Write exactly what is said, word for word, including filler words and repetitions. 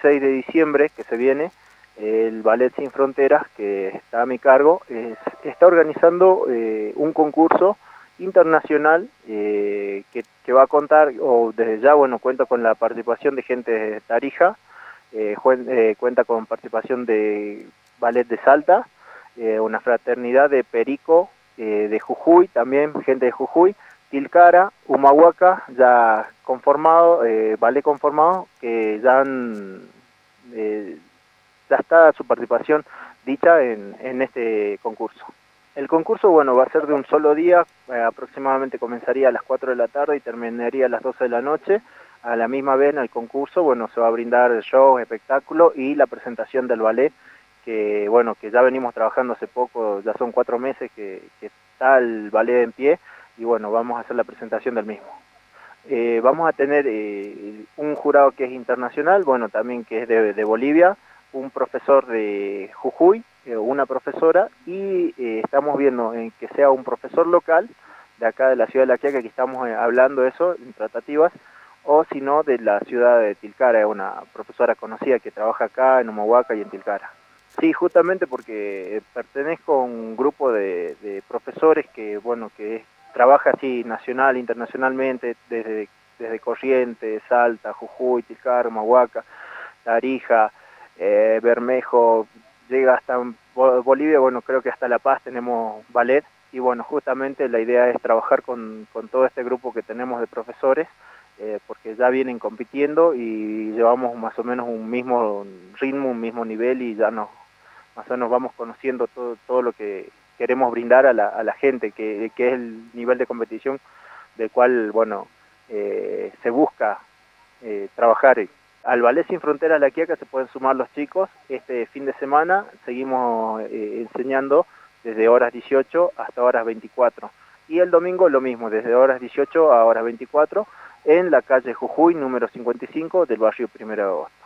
dieciséis de diciembre que se viene, el Ballet Sin Fronteras, que está a mi cargo, es, está organizando eh, un concurso internacional eh, que, que va a contar, o desde ya, bueno, cuenta con la participación de gente de Tarija, eh, juen, eh, cuenta con participación de Ballet de Salta, eh, una fraternidad de Perico, eh, de Jujuy, también gente de Jujuy, Tilcara, Humahuaca, ya conformado, eh, ballet conformado, que ya han... Eh, ya está su participación dicha en, en este concurso. El concurso, bueno, va a ser de un solo día, eh, aproximadamente comenzaría a las cuatro de la tarde y terminaría a las doce de la noche. A la misma vez en el concurso, bueno, se va a brindar show, espectáculo y la presentación del ballet, que bueno, que ya venimos trabajando hace poco, ya son cuatro meses que, que está el ballet en pie, y bueno, vamos a hacer la presentación del mismo. Eh, vamos a tener eh, un jurado que es internacional, bueno, también que es de, de Bolivia, un profesor de Jujuy, eh, una profesora, y eh, estamos viendo en que sea un profesor local de acá de la ciudad de La Quiaca, que estamos eh, hablando eso en tratativas, o si no de la ciudad de Tilcara, una profesora conocida que trabaja acá en Humahuaca y en Tilcara. Sí, justamente porque pertenezco a un grupo de, de profesores que, bueno, que es, trabaja así nacional, internacionalmente, desde, desde Corrientes, Salta, Jujuy, Tilcara, Humahuaca, Tarija, eh, Bermejo, llega hasta Bolivia, bueno, creo que hasta La Paz tenemos ballet, y bueno, justamente la idea es trabajar con, con todo este grupo que tenemos de profesores, eh, porque ya vienen compitiendo y llevamos más o menos un mismo ritmo, un mismo nivel, y ya nos, más o menos vamos conociendo todo, todo lo que queremos brindar a la, a la gente, que, que es el nivel de competición del cual, bueno, eh, se busca eh, trabajar. Al Ballet Sin Fronteras La Quiaca se pueden sumar los chicos. Este fin de semana seguimos eh, enseñando desde horas dieciocho hasta horas veinticuatro. Y el domingo lo mismo, desde horas dieciocho a horas veinticuatro, en la calle Jujuy, número cincuenta y cinco del barrio Primero de Agosto.